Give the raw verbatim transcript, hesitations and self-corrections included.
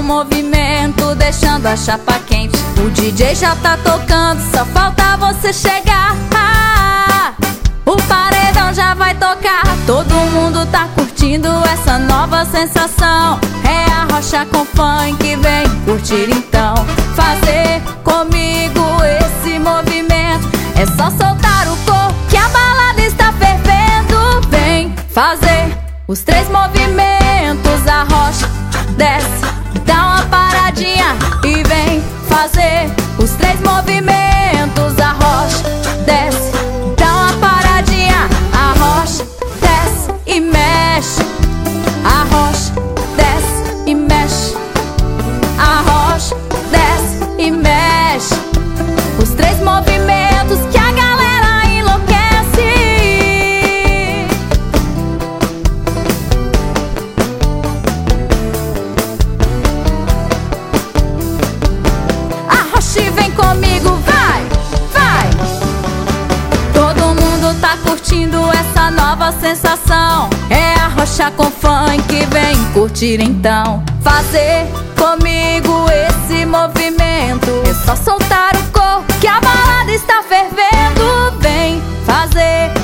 movimento, deixando a chapa quente. O D J já tá tocando, só falta você chegar. Ah, o paredão já vai tocar, todo mundo tá curtindo essa nova sensação. É a rocha com funk, vem curtir então. Fazer comigo esse movimento, é só soltar o corpo que a balada está fervendo. Vem fazer os três movimentos, a rocha desce, dá uma paradinha e vem fazer os três movimentos, a rocha desce, dá uma paradinha, a rocha desce e mexe, a rocha desce e mexe, a rocha desce e mexe. Os três movimentos que a galera enlouquece. A rocha vem comigo, vai, vai. Todo mundo tá curtindo essa nova sensação. É a rocha com funk, vem curtir então. Fazer comigo esse movimento, é só soltar o corpo que a balada está fervendo. Vem fazer